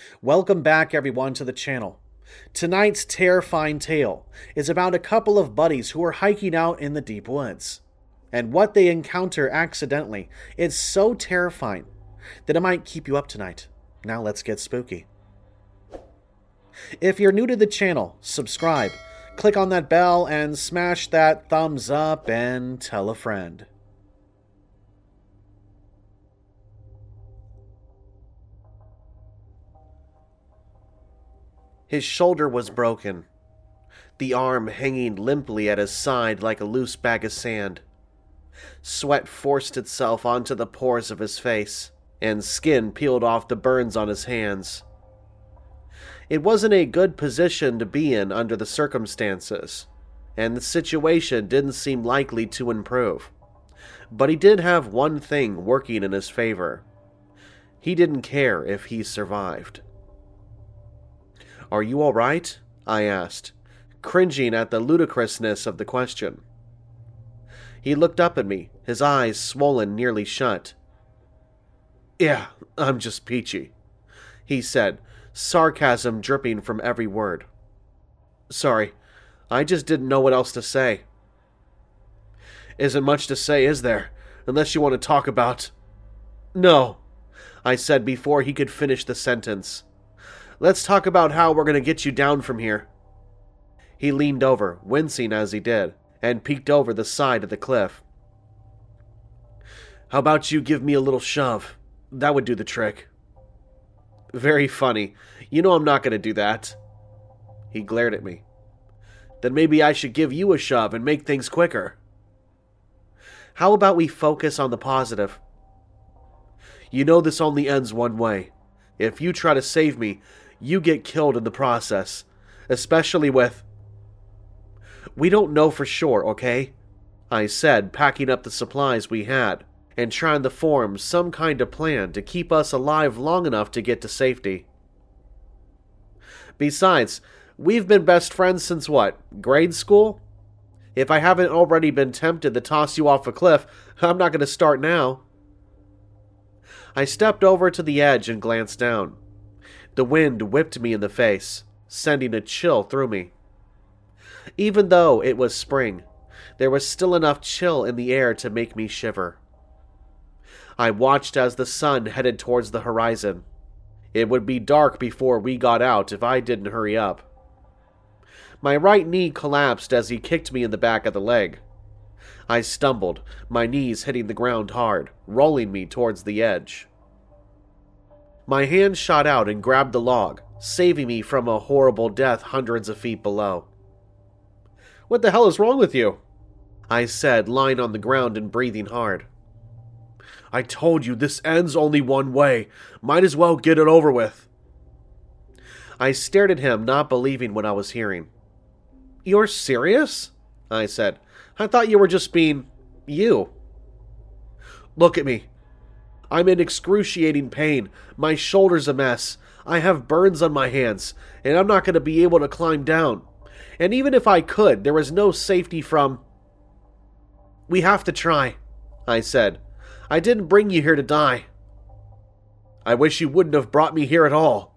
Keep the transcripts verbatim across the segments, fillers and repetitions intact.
Welcome back, everyone, to the channel. Tonight's terrifying tale is about a couple of buddies who are hiking out in the deep woods. And what they encounter accidentally is so terrifying that it might keep you up tonight. Now let's get spooky. If you're new to the channel, subscribe, click on that bell, and smash that thumbs up and tell a friend. His shoulder was broken, the arm hanging limply at his side like a loose bag of sand. Sweat forced itself onto the pores of his face, and skin peeled off the burns on his hands. It wasn't a good position to be in under the circumstances, and the situation didn't seem likely to improve. But he did have one thing working in his favor. He didn't care if he survived. "Are you all right?" I asked, cringing at the ludicrousness of the question. He looked up at me, his eyes swollen nearly shut. "Yeah, I'm just peachy," he said, sarcasm dripping from every word. "Sorry, I just didn't know what else to say." "Isn't much to say, is there? Unless you want to talk about..." "No," I said before he could finish the sentence. "Let's talk about how we're going to get you down from here." He leaned over, wincing as he did, and peeked over the side of the cliff. "How about you give me a little shove? That would do the trick." "Very funny. You know I'm not going to do that." He glared at me. "Then maybe I should give you a shove and make things quicker." "How about we focus on the positive?" "You know this only ends one way. If you try to save me, you get killed in the process. Especially with..." "We don't know for sure, okay?" I said, packing up the supplies we had, and trying to form some kind of plan to keep us alive long enough to get to safety. "Besides, we've been best friends since what, grade school? If I haven't already been tempted to toss you off a cliff, I'm not going to start now." I stepped over to the edge and glanced down. The wind whipped me in the face, sending a chill through me. Even though it was spring, there was still enough chill in the air to make me shiver. I watched as the sun headed towards the horizon. It would be dark before we got out if I didn't hurry up. My right knee collapsed as he kicked me in the back of the leg. I stumbled, my knees hitting the ground hard, rolling me towards the edge. My hand shot out and grabbed the log, saving me from a horrible death hundreds of feet below. "What the hell is wrong with you?" I said, lying on the ground and breathing hard. "I told you this ends only one way. Might as well get it over with." I stared at him, not believing what I was hearing. "You're serious?" I said. "I thought you were just being... you." "Look at me. I'm in excruciating pain. My shoulder's a mess. I have burns on my hands, and I'm not going to be able to climb down. And even if I could, there is no safety from..." "We have to try," I said. "I didn't bring you here to die." "I wish you wouldn't have brought me here at all."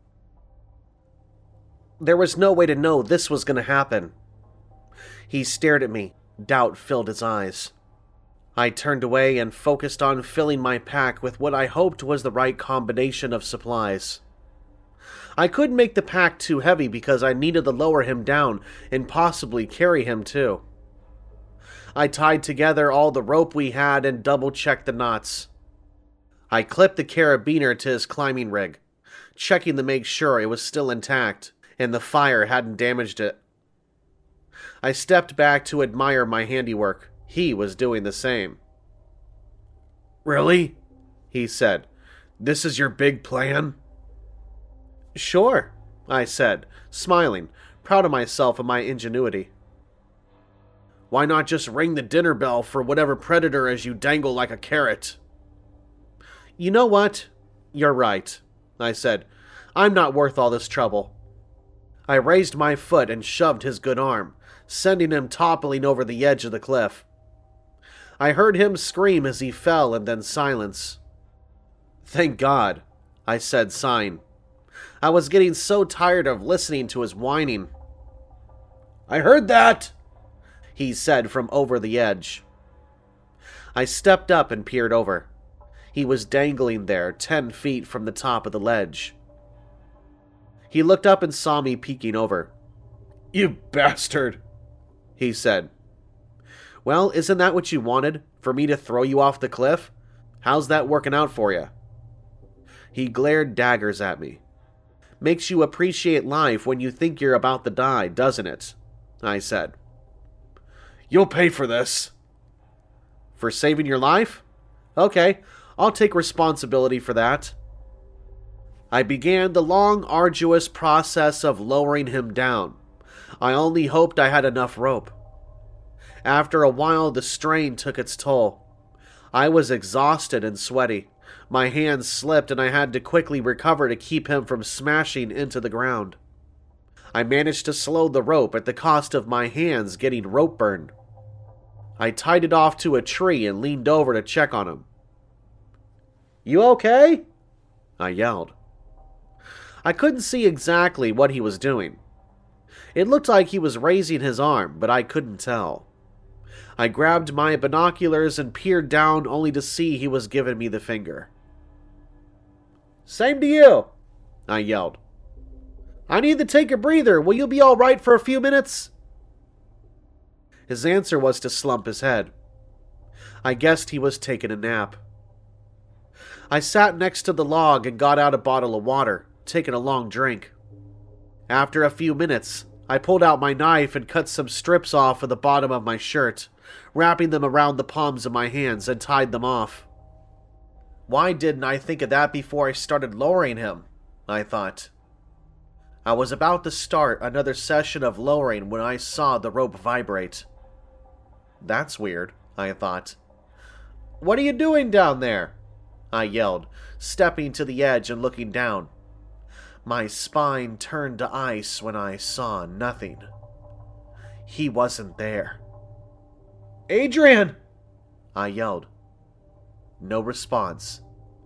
There was no way to know this was going to happen. He stared at me. Doubt filled his eyes. I turned away and focused on filling my pack with what I hoped was the right combination of supplies. I couldn't make the pack too heavy because I needed to lower him down and possibly carry him too. I tied together all the rope we had and double-checked the knots. I clipped the carabiner to his climbing rig, checking to make sure it was still intact and the fire hadn't damaged it. I stepped back to admire my handiwork. He was doing the same. "Really?" he said. "This is your big plan?" "Sure," I said, smiling, proud of myself and my ingenuity. "Why not just ring the dinner bell for whatever predator as you dangle like a carrot?" "You know what? You're right," I said. "I'm not worth all this trouble." I raised my foot and shoved his good arm, sending him toppling over the edge of the cliff. I heard him scream as he fell and then silence. "Thank God," I said, sighing. I was getting so tired of listening to his whining. "I heard that," he said from over the edge. I stepped up and peered over. He was dangling there, ten feet from the top of the ledge. He looked up and saw me peeking over. "You bastard," he said. "Well, isn't that what you wanted? For me to throw you off the cliff? How's that working out for you?" He glared daggers at me. "Makes you appreciate life when you think you're about to die, doesn't it?" I said. "You'll pay for this." "For saving your life? Okay, I'll take responsibility for that." I began the long, arduous process of lowering him down. I only hoped I had enough rope. After a while, the strain took its toll. I was exhausted and sweaty. My hands slipped and I had to quickly recover to keep him from smashing into the ground. I managed to slow the rope at the cost of my hands getting rope burn. I tied it off to a tree and leaned over to check on him. "You okay?" I yelled. I couldn't see exactly what he was doing. It looked like he was raising his arm, but I couldn't tell. I grabbed my binoculars and peered down only to see he was giving me the finger. "Same to you," I yelled. "I need to take a breather. Will you be all right for a few minutes?" His answer was to slump his head. I guessed he was taking a nap. I sat next to the log and got out a bottle of water, taking a long drink. After a few minutes, I pulled out my knife and cut some strips off of the bottom of my shirt, wrapping them around the palms of my hands and tied them off. Why didn't I think of that before I started lowering him? I thought. I was about to start another session of lowering when I saw the rope vibrate. That's weird, I thought. "What are you doing down there?" I yelled, stepping to the edge and looking down. My spine turned to ice when I saw nothing. He wasn't there. "Adrian!" I yelled. No response.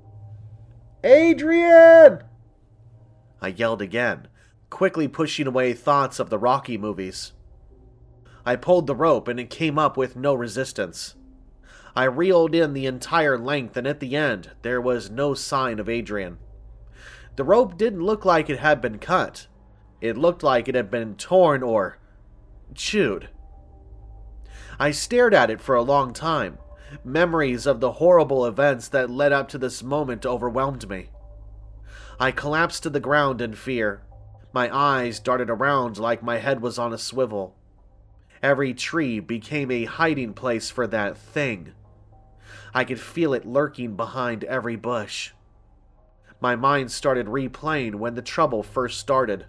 "Adrian!" I yelled again, quickly pushing away thoughts of the Rocky movies. I pulled the rope and it came up with no resistance. I reeled in the entire length and at the end there was no sign of Adrian. The rope didn't look like it had been cut. It looked like it had been torn or chewed. I stared at it for a long time. Memories of the horrible events that led up to this moment overwhelmed me. I collapsed to the ground in fear. My eyes darted around like my head was on a swivel. Every tree became a hiding place for that thing. I could feel it lurking behind every bush. My mind started replaying when the trouble first started.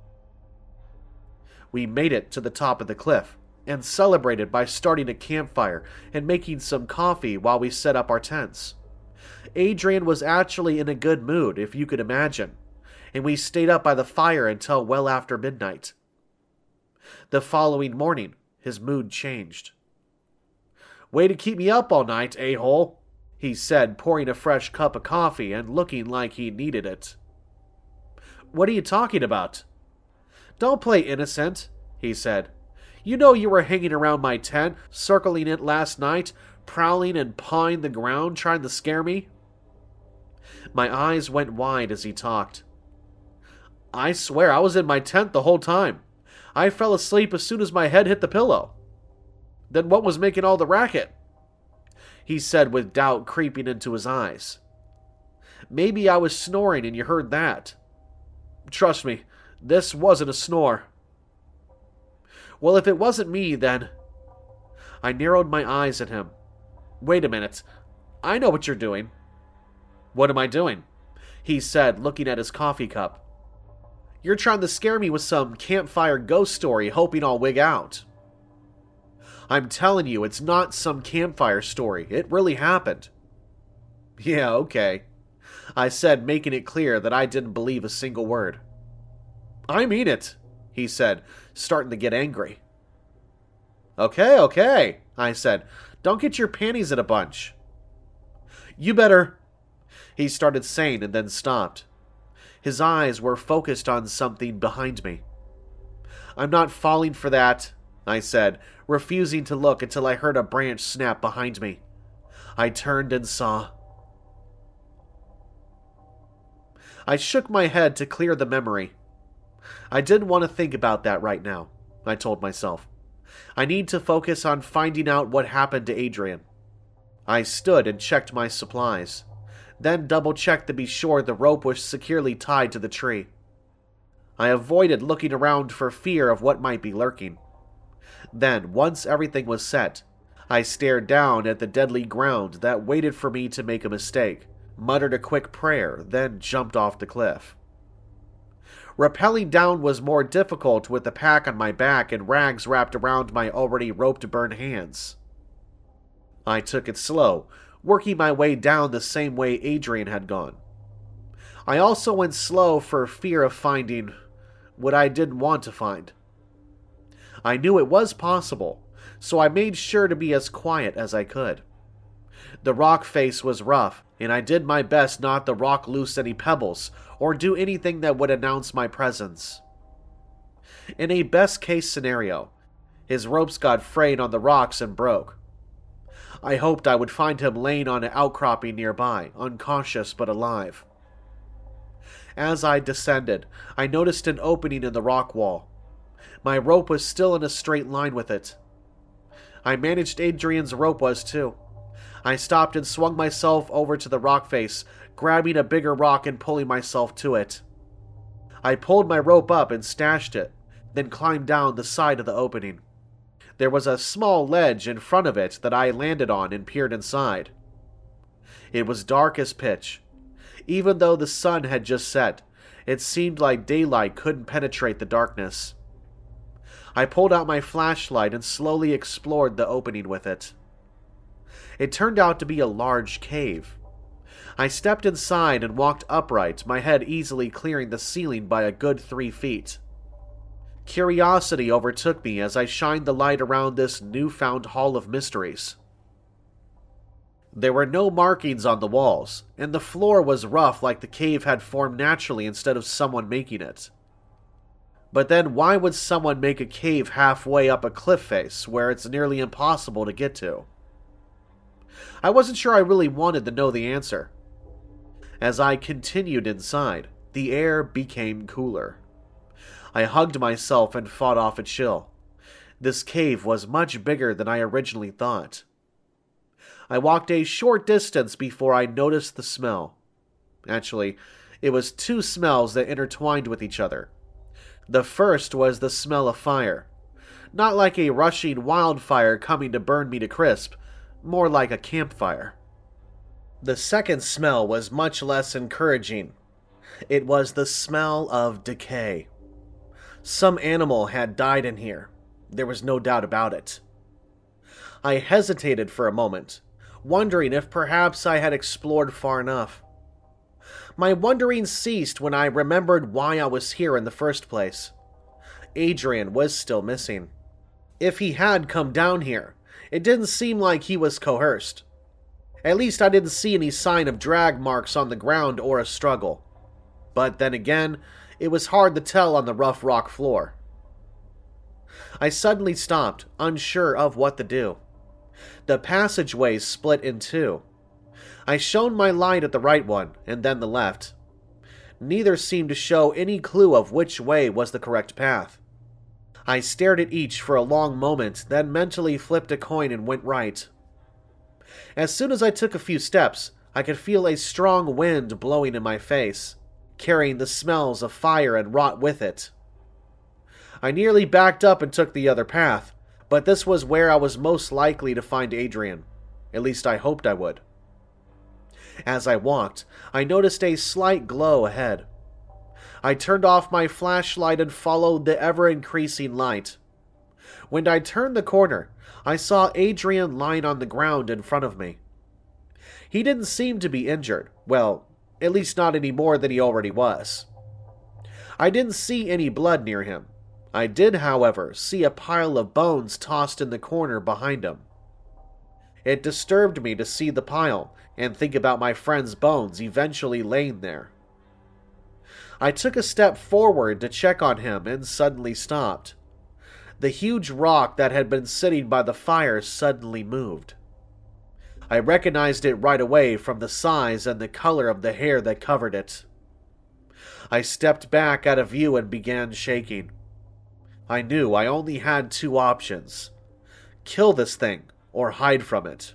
We made it to the top of the cliff and celebrated by starting a campfire and making some coffee while we set up our tents. Adrian was actually in a good mood, if you could imagine, and we stayed up by the fire until well after midnight. The following morning, his mood changed. "Way to keep me up all night, a-hole," he said, pouring a fresh cup of coffee and looking like he needed it. "What are you talking about?" "Don't play innocent," he said. "You know you were hanging around my tent, circling it last night, prowling and pawing the ground, trying to scare me." My eyes went wide as he talked. "I swear I was in my tent the whole time. I fell asleep as soon as my head hit the pillow." "Then what was making all the racket?" he said with doubt creeping into his eyes. "Maybe I was snoring and you heard that." "Trust me, this wasn't a snore." "Well, if it wasn't me, then..." I narrowed my eyes at him. "Wait a minute. I know what you're doing." "What am I doing?" he said, looking at his coffee cup. "You're trying to scare me with some campfire ghost story, hoping I'll wig out." "I'm telling you, it's not some campfire story. It really happened." "Yeah, okay," I said, making it clear that I didn't believe a single word. "I mean it," he said, starting to get angry. "Okay, okay," I said. "Don't get your panties in a bunch." "You better..." he started saying and then stopped. His eyes were focused on something behind me. "I'm not falling for that," I said, refusing to look until I heard a branch snap behind me. I turned and saw. I shook my head to clear the memory. I didn't want to think about that right now, I told myself. I need to focus on finding out what happened to Adrian. I stood and checked my supplies, then double-checked to be sure the rope was securely tied to the tree. I avoided looking around for fear of what might be lurking. Then, once everything was set, I stared down at the deadly ground that waited for me to make a mistake, muttered a quick prayer, then jumped off the cliff. Rappelling down was more difficult with the pack on my back and rags wrapped around my already rope-burn hands. I took it slow, working my way down the same way Adrian had gone. I also went slow for fear of finding what I didn't want to find. I knew it was possible, so I made sure to be as quiet as I could. The rock face was rough, and I did my best not to rock loose any pebbles or do anything that would announce my presence. In a best-case scenario, his ropes got frayed on the rocks and broke. I hoped I would find him laying on an outcropping nearby, unconscious but alive. As I descended, I noticed an opening in the rock wall. My rope was still in a straight line with it. I managed Adrian's rope was too. I stopped and swung myself over to the rock face, grabbing a bigger rock and pulling myself to it. I pulled my rope up and stashed it, then climbed down the side of the opening. There was a small ledge in front of it that I landed on and peered inside. It was dark as pitch. Even though the sun had just set, it seemed like daylight couldn't penetrate the darkness. I pulled out my flashlight and slowly explored the opening with it. It turned out to be a large cave. I stepped inside and walked upright, my head easily clearing the ceiling by a good three feet. Curiosity overtook me as I shined the light around this newfound hall of mysteries. There were no markings on the walls, and the floor was rough like the cave had formed naturally instead of someone making it. But then why would someone make a cave halfway up a cliff face where it's nearly impossible to get to? I wasn't sure I really wanted to know the answer. As I continued inside, the air became cooler. I hugged myself and fought off a chill. This cave was much bigger than I originally thought. I walked a short distance before I noticed the smell. Actually, it was two smells that intertwined with each other. The first was the smell of fire. Not like a rushing wildfire coming to burn me to crisp, more like a campfire. The second smell was much less encouraging. It was the smell of decay. Some animal had died in here. There was no doubt about it. I hesitated for a moment, wondering if perhaps I had explored far enough. My wondering ceased when I remembered why I was here in the first place. Adrian was still missing. If he had come down here, it didn't seem like he was coerced. At least I didn't see any sign of drag marks on the ground or a struggle. But then again, it was hard to tell on the rough rock floor. I suddenly stopped, unsure of what to do. The passageways split in two. I shone my light at the right one, and then the left. Neither seemed to show any clue of which way was the correct path. I stared at each for a long moment, then mentally flipped a coin and went right. As soon as I took a few steps, I could feel a strong wind blowing in my face, carrying the smells of fire and rot with it. I nearly backed up and took the other path, but this was where I was most likely to find Adrian. At least I hoped I would. As I walked, I noticed a slight glow ahead. I turned off my flashlight and followed the ever-increasing light. When I turned the corner, I saw Adrian lying on the ground in front of me. He didn't seem to be injured. Well, at least not any more than he already was. I didn't see any blood near him. I did, however, see a pile of bones tossed in the corner behind him. It disturbed me to see the pile and think about my friend's bones eventually laying there. I took a step forward to check on him and suddenly stopped. The huge rock that had been sitting by the fire suddenly moved. I recognized it right away from the size and the color of the hair that covered it. I stepped back out of view and began shaking. I knew I only had two options: kill this thing or hide from it.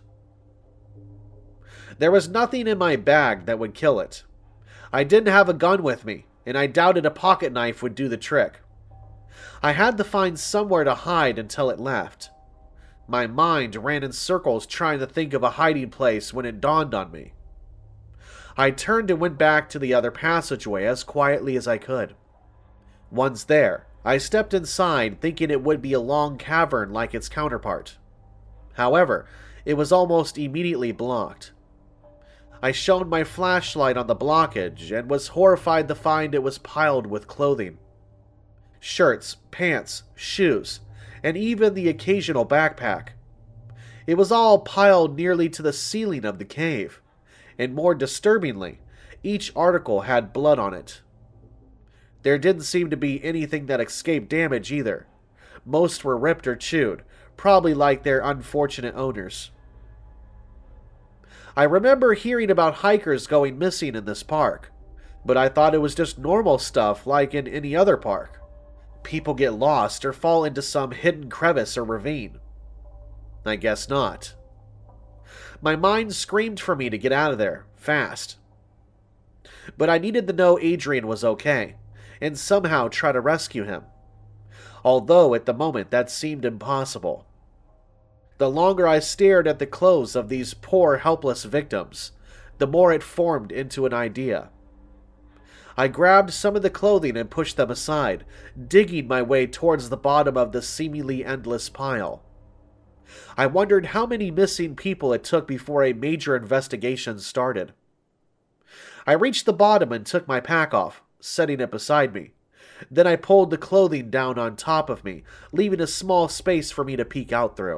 There was nothing in my bag that would kill it. I didn't have a gun with me, and I doubted a pocket knife would do the trick. I had to find somewhere to hide until it left. My mind ran in circles trying to think of a hiding place when it dawned on me. I turned and went back to the other passageway as quietly as I could. Once there, I stepped inside thinking it would be a long cavern like its counterpart. However, it was almost immediately blocked. I shone my flashlight on the blockage and was horrified to find it was piled with clothing. Shirts, pants, shoes, and even the occasional backpack. It was all piled nearly to the ceiling of the cave, and more disturbingly, each article had blood on it. There didn't seem to be anything that escaped damage either. Most were ripped or chewed, probably like their unfortunate owners. I remember hearing about hikers going missing in this park, but I thought it was just normal stuff like in any other park. People get lost or fall into some hidden crevice or ravine. I guess not. My mind screamed for me to get out of there, fast. But I needed to know Adrian was okay, and somehow try to rescue him. Although at the moment that seemed impossible. The longer I stared at the clothes of these poor helpless victims, the more it formed into an idea. I grabbed some of the clothing and pushed them aside, digging my way towards the bottom of the seemingly endless pile. I wondered how many missing people it took before a major investigation started. I reached the bottom and took my pack off, setting it beside me. Then I pulled the clothing down on top of me, leaving a small space for me to peek out through.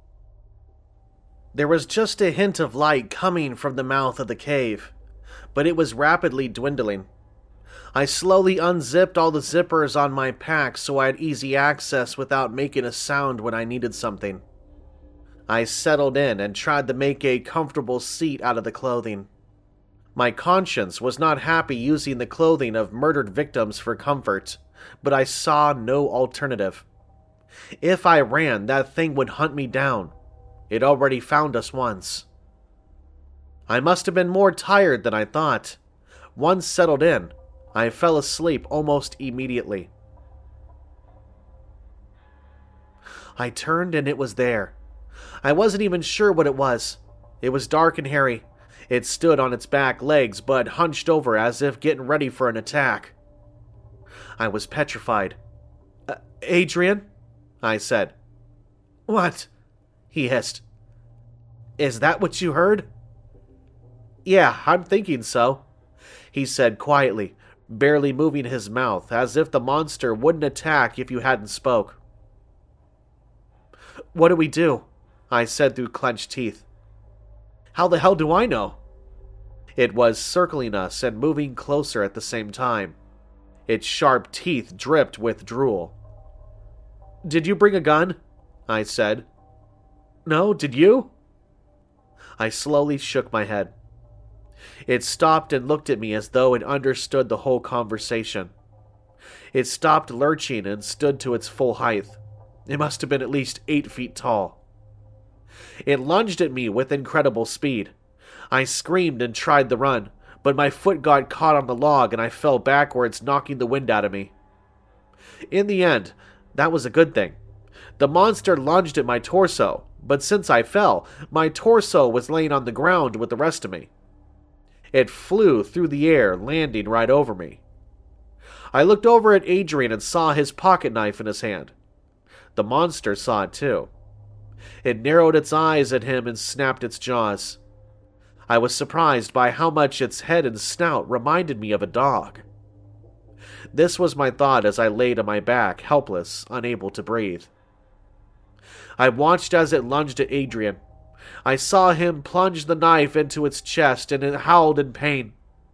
There was just a hint of light coming from the mouth of the cave, but it was rapidly dwindling. I slowly unzipped all the zippers on my pack so I had easy access without making a sound when I needed something. I settled in and tried to make a comfortable seat out of the clothing. My conscience was not happy using the clothing of murdered victims for comfort, but I saw no alternative. If I ran, that thing would hunt me down. It already found us once. I must have been more tired than I thought. Once settled in, I fell asleep almost immediately. I turned and it was there. I wasn't even sure what it was. It was dark and hairy. It stood on its back legs but hunched over as if getting ready for an attack. I was petrified. Uh, Adrian? I said. What? He hissed. Is that what you heard? Yeah, I'm thinking so, he said quietly, barely moving his mouth, as if the monster wouldn't attack if you hadn't spoke. What do we do? I said through clenched teeth. How the hell do I know? It was circling us and moving closer at the same time. Its sharp teeth dripped with drool. Did you bring a gun? I said. No, did you? I slowly shook my head. It stopped and looked at me as though it understood the whole conversation. It stopped lurching and stood to its full height. It must have been at least eight feet tall. It lunged at me with incredible speed. I screamed and tried to run, but my foot got caught on the log and I fell backwards, knocking the wind out of me. In the end, that was a good thing. The monster lunged at my torso, but since I fell, my torso was laying on the ground with the rest of me. It flew through the air, landing right over me. I looked over at Adrian and saw his pocket knife in his hand. The monster saw it too. It narrowed its eyes at him and snapped its jaws. I was surprised by how much its head and snout reminded me of a dog. This was my thought as I laid on my back, helpless, unable to breathe. I watched as it lunged at Adrian. I saw him plunge the knife into its chest and it howled in pain.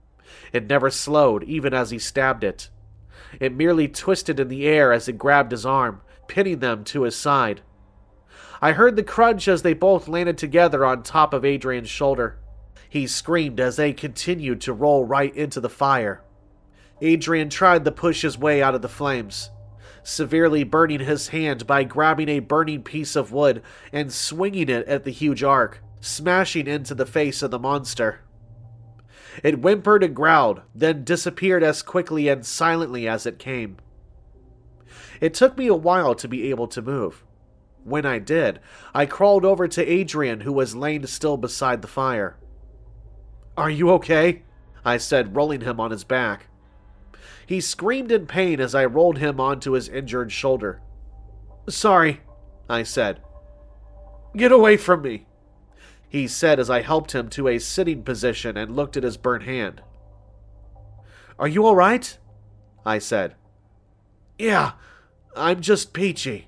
It never slowed, even as he stabbed it. It merely twisted in the air as it grabbed his arm, pinning them to his side. I heard the crunch as they both landed together on top of Adrian's shoulder. He screamed as they continued to roll right into the fire. Adrian tried to push his way out of the flames, severely burning his hand by grabbing a burning piece of wood and swinging it at the huge ark, smashing into the face of the monster. It whimpered and growled, then disappeared as quickly and silently as it came. It took me a while to be able to move. When I did, I crawled over to Adrian, who was laying still beside the fire. "Are you okay?" I said, rolling him on his back. He screamed in pain as I rolled him onto his injured shoulder. "Sorry," I said. "Get away from me," he said as I helped him to a sitting position and looked at his burnt hand. "Are you all right?" I said. "Yeah, I'm just peachy."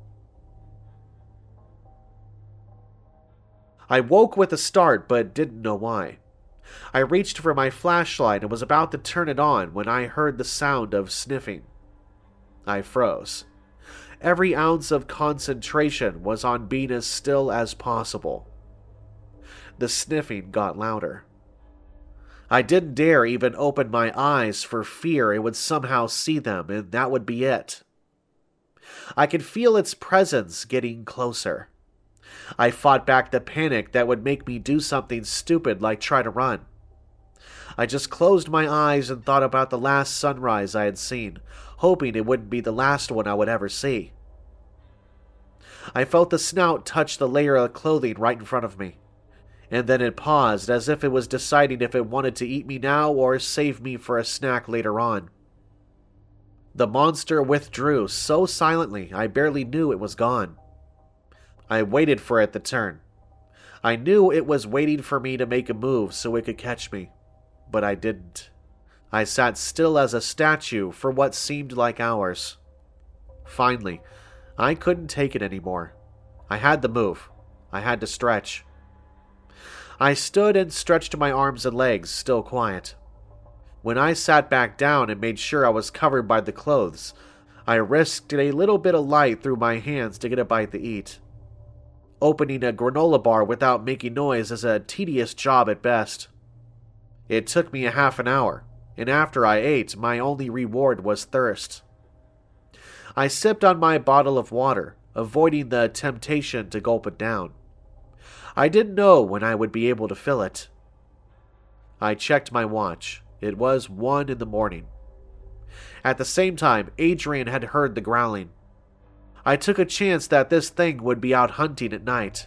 I woke with a start, but didn't know why. I reached for my flashlight and was about to turn it on when I heard the sound of sniffing. I froze. Every ounce of concentration was on being as still as possible. The sniffing got louder. I didn't dare even open my eyes for fear it would somehow see them, and that would be it. I could feel its presence getting closer. I fought back the panic that would make me do something stupid like try to run. I just closed my eyes and thought about the last sunrise I had seen, hoping it wouldn't be the last one I would ever see. I felt the snout touch the layer of clothing right in front of me, and then it paused as if it was deciding if it wanted to eat me now or save me for a snack later on. The monster withdrew so silently I barely knew it was gone. I waited for it to turn. I knew it was waiting for me to make a move so it could catch me, but I didn't. I sat still as a statue for what seemed like hours. Finally, I couldn't take it anymore. I had to move. I had to stretch. I stood and stretched my arms and legs, still quiet. When I sat back down and made sure I was covered by the clothes, I risked a little bit of light through my hands to get a bite to eat. Opening a granola bar without making noise is a tedious job at best. It took me a half an hour, and after I ate, my only reward was thirst. I sipped on my bottle of water, avoiding the temptation to gulp it down. I didn't know when I would be able to fill it. I checked my watch. It was one in the morning. At the same time, Adrian had heard the growling. I took a chance that this thing would be out hunting at night.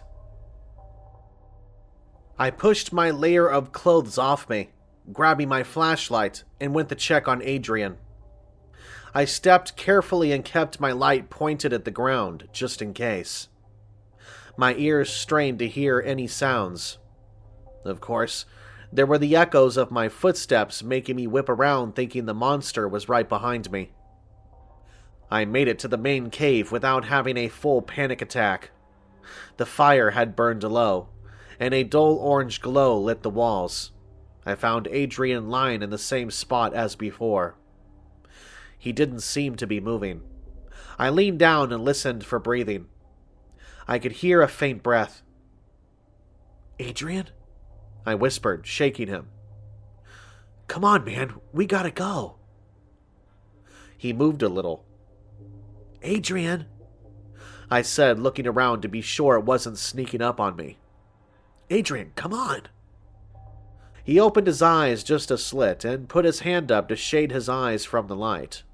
I pushed my layer of clothes off me, grabbing my flashlight, and went to check on Adrian. I stepped carefully and kept my light pointed at the ground, just in case. My ears strained to hear any sounds. Of course, there were the echoes of my footsteps making me whip around thinking the monster was right behind me. I made it to the main cave without having a full panic attack. The fire had burned low, and a dull orange glow lit the walls. I found Adrian lying in the same spot as before. He didn't seem to be moving. I leaned down and listened for breathing. I could hear a faint breath. "Adrian?" I whispered, shaking him. "Come on, man, we gotta go." He moved a little. "Adrian," I said, looking around to be sure it wasn't sneaking up on me. "Adrian, come on." He opened his eyes just a slit and put his hand up to shade his eyes from the light.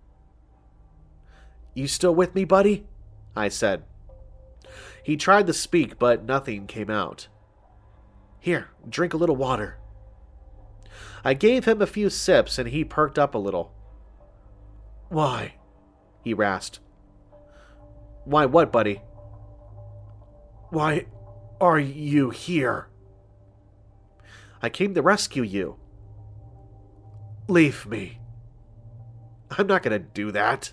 "You still with me, buddy?" I said. He tried to speak, but nothing came out. "Here, drink a little water." I gave him a few sips and he perked up a little. "Why?" he rasped. "Why what, buddy?" "Why are you here?" "I came to rescue you." "Leave me." "I'm not going to do that."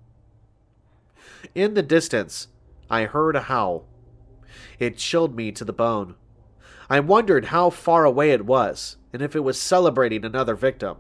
In the distance, I heard a howl. It chilled me to the bone. I wondered how far away it was, and if it was celebrating another victim.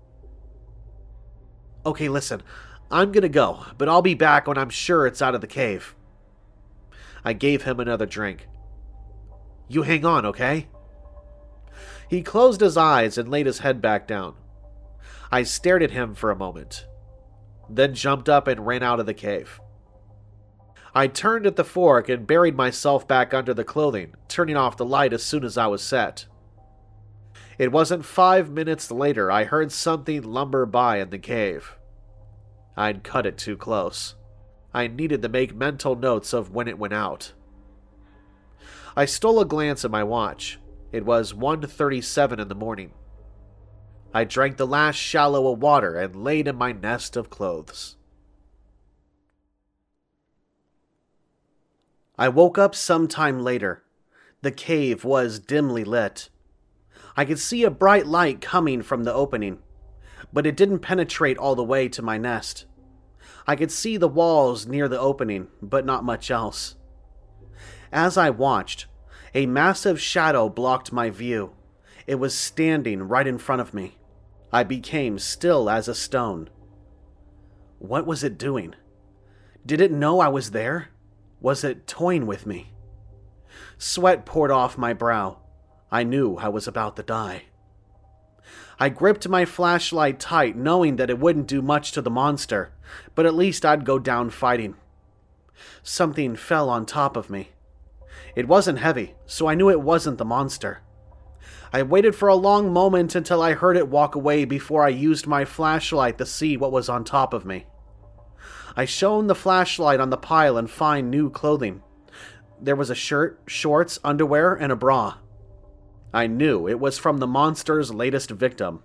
Okay, listen, I'm gonna go, but I'll be back when I'm sure it's out of the cave. I gave him another drink. You hang on, okay? He closed his eyes and laid his head back down. I stared at him for a moment, then jumped up and ran out of the cave. I turned at the fork and buried myself back under the clothing, turning off the light as soon as I was set. It wasn't five minutes later I heard something lumber by in the cave. I'd cut it too close. I needed to make mental notes of when it went out. I stole a glance at my watch. It was one thirty-seven in the morning. I drank the last shallow of water and laid in my nest of clothes. I woke up some time later. The cave was dimly lit. I could see a bright light coming from the opening, but it didn't penetrate all the way to my nest. I could see the walls near the opening, but not much else. As I watched, a massive shadow blocked my view. It was standing right in front of me. I became still as a stone. What was it doing? Did it know I was there? Was it toying with me? Sweat poured off my brow. I knew I was about to die. I gripped my flashlight tight, knowing that it wouldn't do much to the monster, but at least I'd go down fighting. Something fell on top of me. It wasn't heavy, so I knew it wasn't the monster. I waited for a long moment until I heard it walk away before I used my flashlight to see what was on top of me. I shone the flashlight on the pile and found new clothing. There was a shirt, shorts, underwear, and a bra. I knew it was from the monster's latest victim.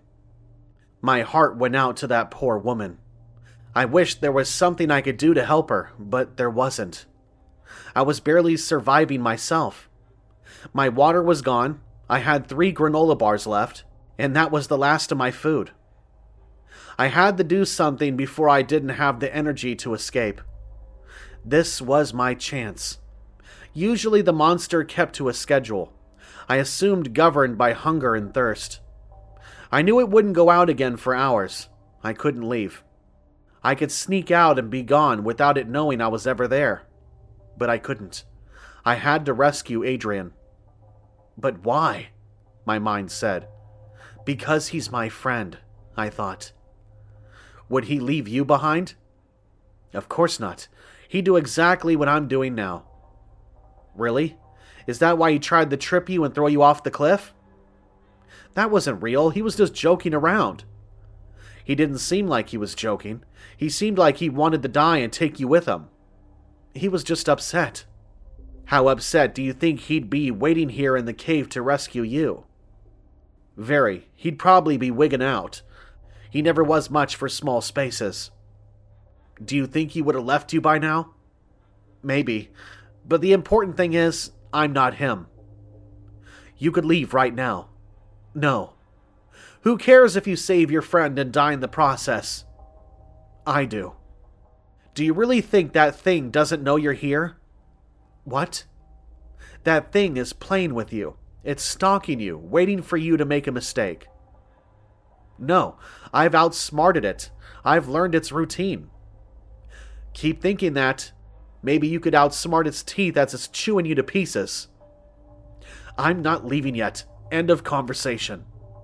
My heart went out to that poor woman. I wished there was something I could do to help her, but there wasn't. I was barely surviving myself. My water was gone, I had three granola bars left, and that was the last of my food. I had to do something before I didn't have the energy to escape. This was my chance. Usually the monster kept to a schedule. I assumed governed by hunger and thirst. I knew it wouldn't go out again for hours. I couldn't leave. I could sneak out and be gone without it knowing I was ever there. But I couldn't. I had to rescue Adrian. But why? My mind said. Because he's my friend, I thought. Would he leave you behind? Of course not. He'd do exactly what I'm doing now. Really? Is that why he tried to trip you and throw you off the cliff? That wasn't real. He was just joking around. He didn't seem like he was joking. He seemed like he wanted to die and take you with him. He was just upset. How upset do you think he'd be waiting here in the cave to rescue you? Very. He'd probably be wigging out. He never was much for small spaces. Do you think he would have left you by now? Maybe. But the important thing is, I'm not him. You could leave right now. No. Who cares if you save your friend and die in the process? I do. Do you really think that thing doesn't know you're here? What? That thing is playing with you. It's stalking you, waiting for you to make a mistake. No, I've outsmarted it. I've learned its routine. Keep thinking that. Maybe you could outsmart its teeth as it's chewing you to pieces. I'm not leaving yet. End of conversation.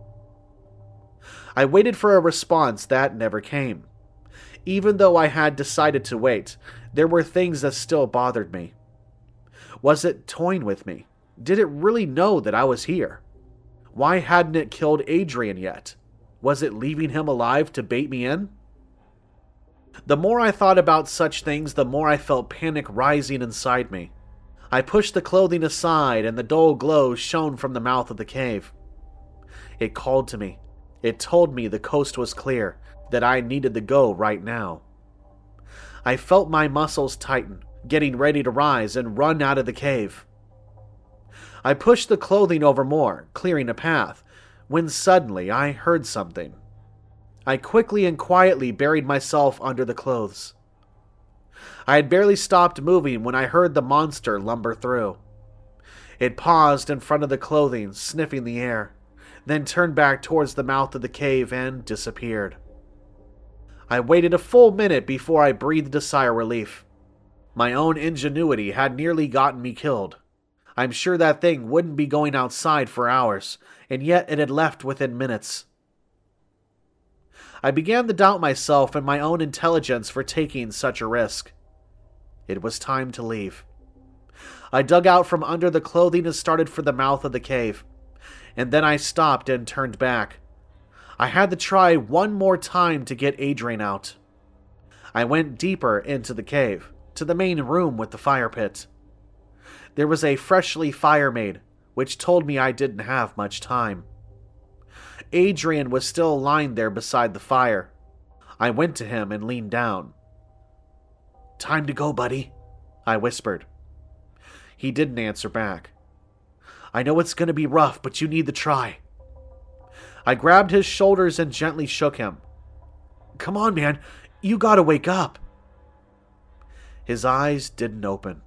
I waited for a response that never came. Even though I had decided to wait, there were things that still bothered me. Was it toying with me? Did it really know that I was here? Why hadn't it killed Adrian yet? Was it leaving him alive to bait me in? The more I thought about such things, the more I felt panic rising inside me. I pushed the clothing aside, and the dull glow shone from the mouth of the cave. It called to me. It told me the coast was clear, that I needed to go right now. I felt my muscles tighten, getting ready to rise and run out of the cave. I pushed the clothing over more, clearing a path, when suddenly I heard something. I quickly and quietly buried myself under the clothes. I had barely stopped moving when I heard the monster lumber through. It paused in front of the clothing, sniffing the air, then turned back towards the mouth of the cave and disappeared. I waited a full minute before I breathed a sigh of relief. My own ingenuity had nearly gotten me killed. I'm sure that thing wouldn't be going outside for hours, and yet it had left within minutes. I began to doubt myself and my own intelligence for taking such a risk. It was time to leave. I dug out from under the clothing and started for the mouth of the cave, and then I stopped and turned back. I had to try one more time to get Adrian out. I went deeper into the cave, to the main room with the fire pit. There was a freshly fire made, which told me I didn't have much time. Adrian was still lying there beside the fire. I went to him and leaned down. "Time to go, buddy," I whispered. He didn't answer back. "I know it's going to be rough, but you need to try." I grabbed his shoulders and gently shook him. "Come on, man. You gotta wake up." His eyes didn't open.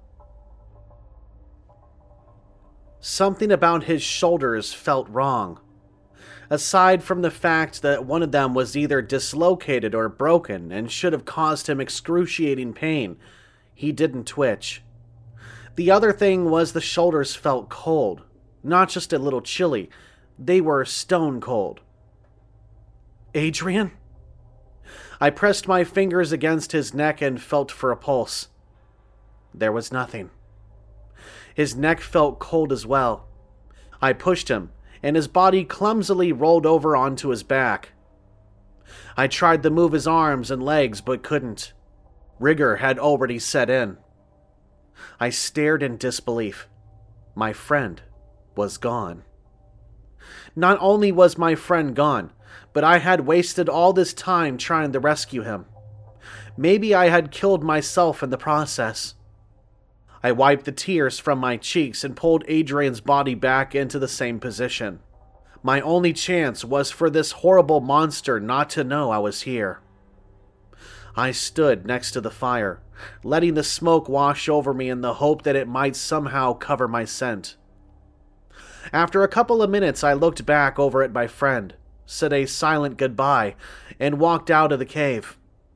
Something about his shoulders felt wrong. Aside from the fact that one of them was either dislocated or broken and should have caused him excruciating pain, he didn't twitch. The other thing was the shoulders felt cold, not just a little chilly. They were stone cold. "Adrian?" I pressed my fingers against his neck and felt for a pulse. There was nothing. His neck felt cold as well. I pushed him, and his body clumsily rolled over onto his back. I tried to move his arms and legs, but couldn't. Rigor had already set in. I stared in disbelief. My friend was gone. Not only was my friend gone, but I had wasted all this time trying to rescue him. Maybe I had killed myself in the process. I wiped the tears from my cheeks and pulled Adrian's body back into the same position. My only chance was for this horrible monster not to know I was here. I stood next to the fire, letting the smoke wash over me in the hope that it might somehow cover my scent. After a couple of minutes, I looked back over at my friend, said a silent goodbye, and walked out of the cave.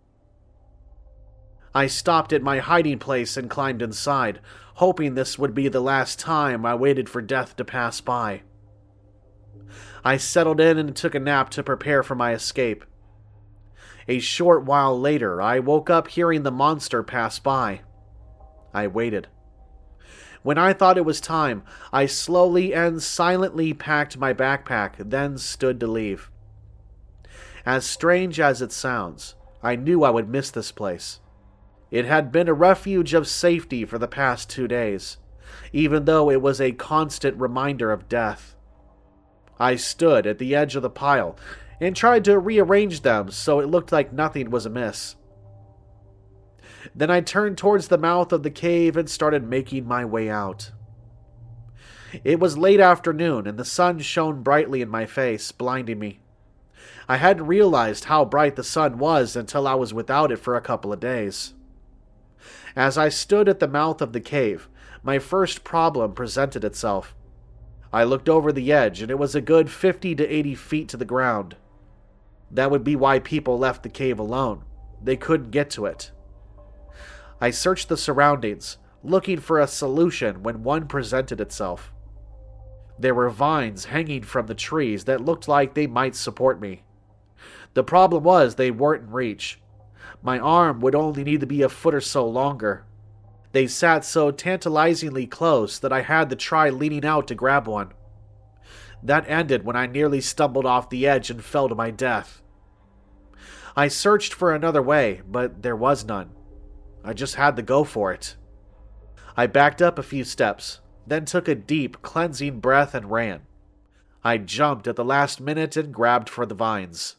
I stopped at my hiding place and climbed inside, hoping this would be the last time I waited for death to pass by. I settled in and took a nap to prepare for my escape. A short while later, I woke up hearing the monster pass by. I waited. When I thought it was time, I slowly and silently packed my backpack, then stood to leave. As strange as it sounds, I knew I would miss this place. It had been a refuge of safety for the past two days, even though it was a constant reminder of death. I stood at the edge of the pile and tried to rearrange them so it looked like nothing was amiss. Then I turned towards the mouth of the cave and started making my way out. It was late afternoon and the sun shone brightly in my face, blinding me. I hadn't realized how bright the sun was until I was without it for a couple of days. As I stood at the mouth of the cave, my first problem presented itself. I looked over the edge and it was a good fifty to eighty feet to the ground. That would be why people left the cave alone. They couldn't get to it. I searched the surroundings, looking for a solution when one presented itself. There were vines hanging from the trees that looked like they might support me. The problem was they weren't in reach. My arm would only need to be a foot or so longer. They sat so tantalizingly close that I had to try leaning out to grab one. That ended when I nearly stumbled off the edge and fell to my death. I searched for another way, but there was none. I just had to go for it. I backed up a few steps, then took a deep, cleansing breath and ran. I jumped at the last minute and grabbed for the vines.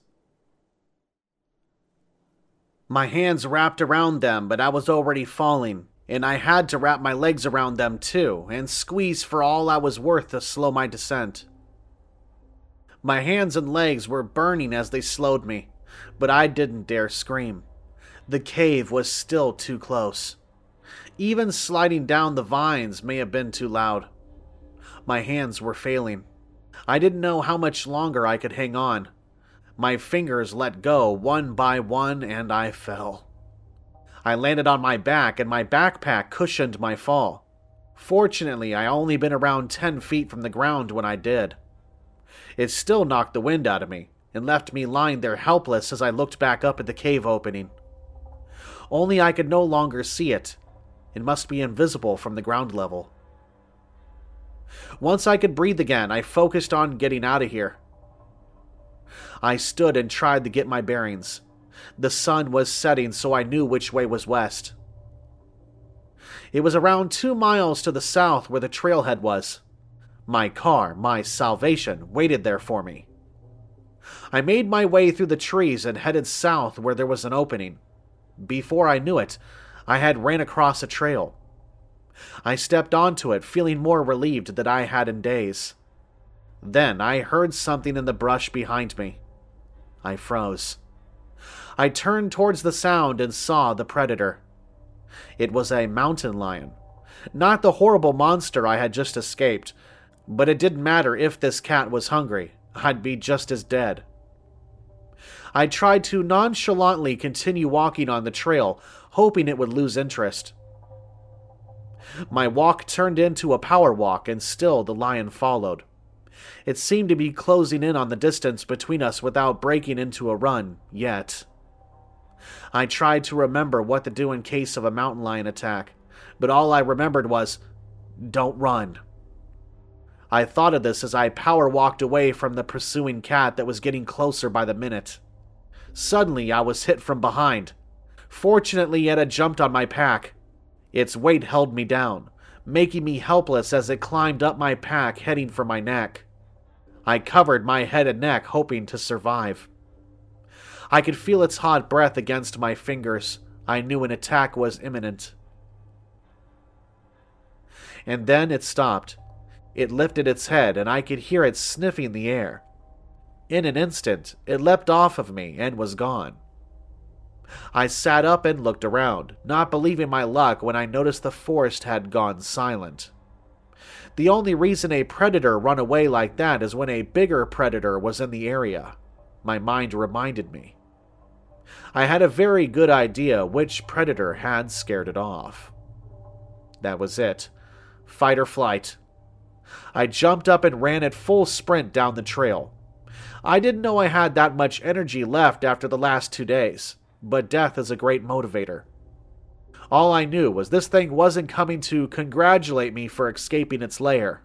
My hands wrapped around them, but I was already falling, and I had to wrap my legs around them too, and squeeze for all I was worth to slow my descent. My hands and legs were burning as they slowed me, but I didn't dare scream. The cave was still too close. Even sliding down the vines may have been too loud. My hands were failing. I didn't know how much longer I could hang on. My fingers let go one by one and I fell. I landed on my back and my backpack cushioned my fall. Fortunately, I only been around ten feet from the ground when I did. It still knocked the wind out of me and left me lying there helpless as I looked back up at the cave opening. Only I could no longer see it. It must be invisible from the ground level. Once I could breathe again, I focused on getting out of here. I stood and tried to get my bearings. The sun was setting, so I knew which way was west. It was around two miles to the south where the trailhead was. My car, my salvation, waited there for me. I made my way through the trees and headed south where there was an opening. Before I knew it, I had ran across a trail. I stepped onto it, feeling more relieved than I had in days. Then I heard something in the brush behind me. I froze. I turned towards the sound and saw the predator. It was a mountain lion. Not the horrible monster I had just escaped, but it didn't matter if this cat was hungry. I'd be just as dead. I tried to nonchalantly continue walking on the trail, hoping it would lose interest. My walk turned into a power walk, and still the lion followed. It seemed to be closing in on the distance between us without breaking into a run, yet. I tried to remember what to do in case of a mountain lion attack, but all I remembered was, "Don't run." I thought of this as I power walked away from the pursuing cat that was getting closer by the minute. Suddenly, I was hit from behind. Fortunately, it had jumped on my pack. Its weight held me down, making me helpless as it climbed up my pack, heading for my neck. I covered my head and neck, hoping to survive. I could feel its hot breath against my fingers. I knew an attack was imminent. And then it stopped. It lifted its head, and I could hear it sniffing the air. In an instant, it leapt off of me and was gone. I sat up and looked around, not believing my luck when I noticed the forest had gone silent. The only reason a predator run away like that is when a bigger predator was in the area, my mind reminded me. I had a very good idea which predator had scared it off. That was it. Fight or flight. I jumped up and ran at full sprint down the trail. I didn't know I had that much energy left after the last two days, but death is a great motivator. All I knew was this thing wasn't coming to congratulate me for escaping its lair.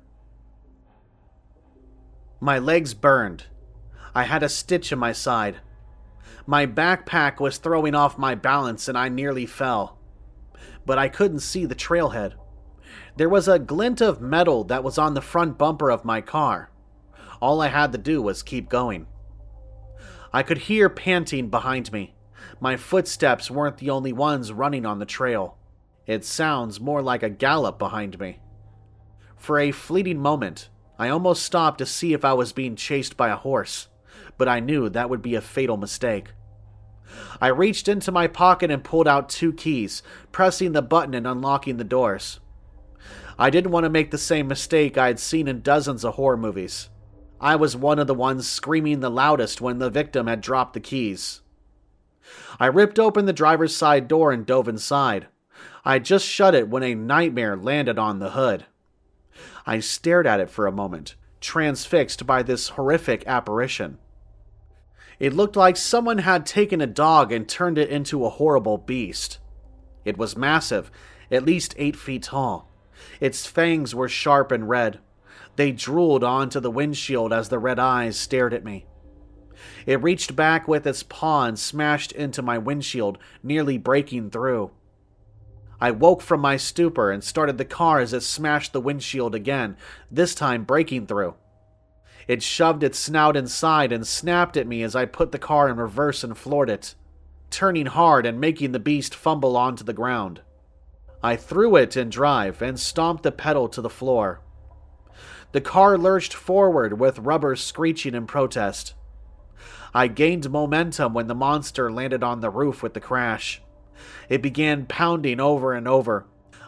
My legs burned. I had a stitch in my side. My backpack was throwing off my balance and I nearly fell. But I couldn't see the trailhead. There was a glint of metal that was on the front bumper of my car. All I had to do was keep going. I could hear panting behind me. My footsteps weren't the only ones running on the trail. It sounds more like a gallop behind me. For a fleeting moment, I almost stopped to see if I was being chased by a horse, but I knew that would be a fatal mistake. I reached into my pocket and pulled out two keys, pressing the button and unlocking the doors. I didn't want to make the same mistake I had seen in dozens of horror movies. I was one of the ones screaming the loudest when the victim had dropped the keys. I ripped open the driver's side door and dove inside. I had just shut it when a nightmare landed on the hood. I stared at it for a moment, transfixed by this horrific apparition. It looked like someone had taken a dog and turned it into a horrible beast. It was massive, at least eight feet tall. Its fangs were sharp and red. They drooled onto the windshield as the red eyes stared at me. It reached back with its paw and smashed into my windshield, nearly breaking through. I woke from my stupor and started the car as it smashed the windshield again, this time breaking through. It shoved its snout inside and snapped at me as I put the car in reverse and floored it, turning hard and making the beast fumble onto the ground. I threw it in drive and stomped the pedal to the floor. The car lurched forward with rubber screeching in protest. I gained momentum when the monster landed on the roof with the crash. It began pounding over and over.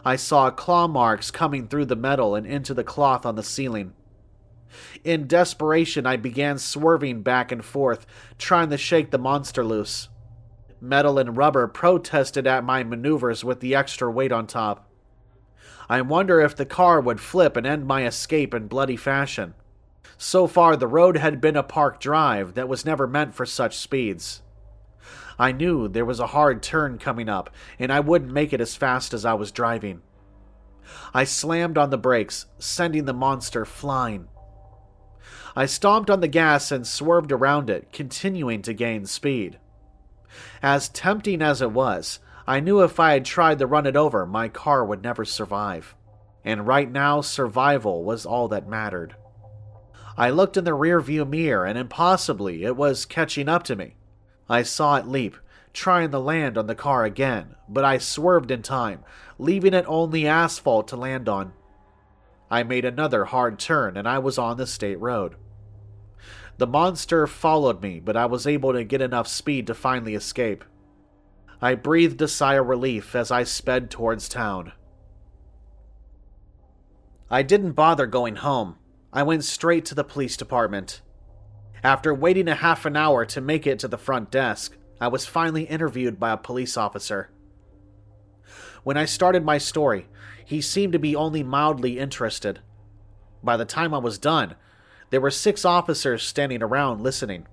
I saw claw marks coming through the metal and into the cloth on the ceiling. In desperation, I began swerving back and forth, trying to shake the monster loose. Metal and rubber protested at my maneuvers with the extra weight on top. I wonder if the car would flip and end my escape in bloody fashion. So far, the road had been a park drive that was never meant for such speeds. I knew there was a hard turn coming up, and I wouldn't make it as fast as I was driving. I slammed on the brakes, sending the monster flying. I stomped on the gas and swerved around it, continuing to gain speed. As tempting as it was, I knew if I had tried to run it over, my car would never survive. And right now, survival was all that mattered. I looked in the rearview mirror, and impossibly, it was catching up to me. I saw it leap, trying to land on the car again, but I swerved in time, leaving it only asphalt to land on. I made another hard turn, and I was on the state road. The monster followed me, but I was able to get enough speed to finally escape. I breathed a sigh of relief as I sped towards town. I didn't bother going home. I went straight to the police department. After waiting a half an hour to make it to the front desk, I was finally interviewed by a police officer. When I started my story, he seemed to be only mildly interested. By the time I was done, there were six officers standing around listening.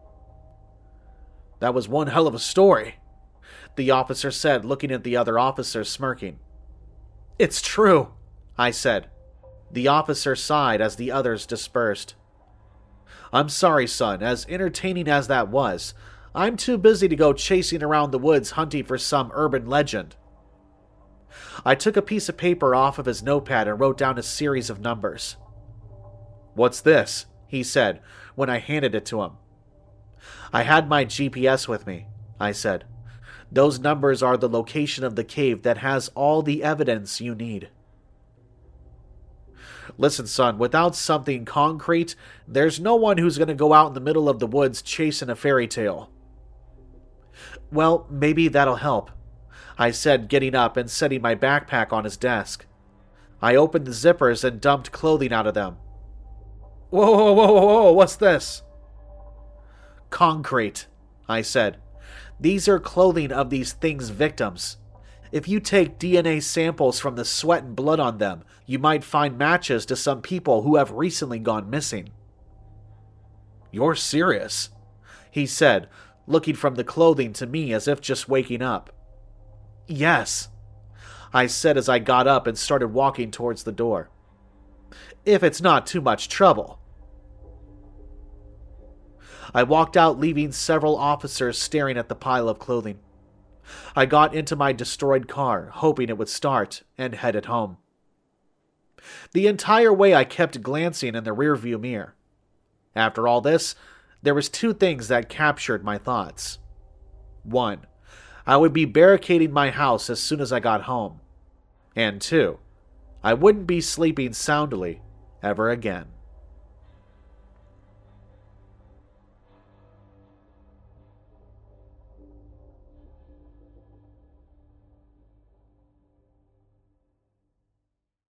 "That was one hell of a story," the officer said, looking at the other officers smirking. "It's true," I said. The officer sighed as the others dispersed. "I'm sorry, son, as entertaining as that was, I'm too busy to go chasing around the woods hunting for some urban legend." I took a piece of paper off of his notepad and wrote down a series of numbers. "What's this?" he said when I handed it to him. "I had my G P S with me," I said. "Those numbers are the location of the cave that has all the evidence you need." "Listen, son, without something concrete, there's no one who's going to go out in the middle of the woods chasing a fairy tale." "Well, maybe that'll help," I said, getting up and setting my backpack on his desk. I opened the zippers and dumped clothing out of them. Whoa, whoa, whoa, whoa, whoa, what's this?" "Concrete," I said. "These are clothing of these things' victims. If you take D N A samples from the sweat and blood on them, you might find matches to some people who have recently gone missing." "You're serious?" he said, looking from the clothing to me as if just waking up. "Yes," I said as I got up and started walking towards the door. "If it's not too much trouble." I walked out, leaving several officers staring at the pile of clothing. I got into my destroyed car, hoping it would start, and headed home. The entire way I kept glancing in the rearview mirror. After all this, there was two things that captured my thoughts. One, I would be barricading my house as soon as I got home. And two, I wouldn't be sleeping soundly ever again.